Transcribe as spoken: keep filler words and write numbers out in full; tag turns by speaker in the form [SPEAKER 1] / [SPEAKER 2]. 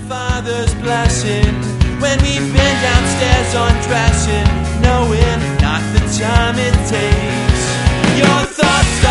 [SPEAKER 1] Father's blessing when we've been downstairs undressing, knowing not the time it takes. Your thoughts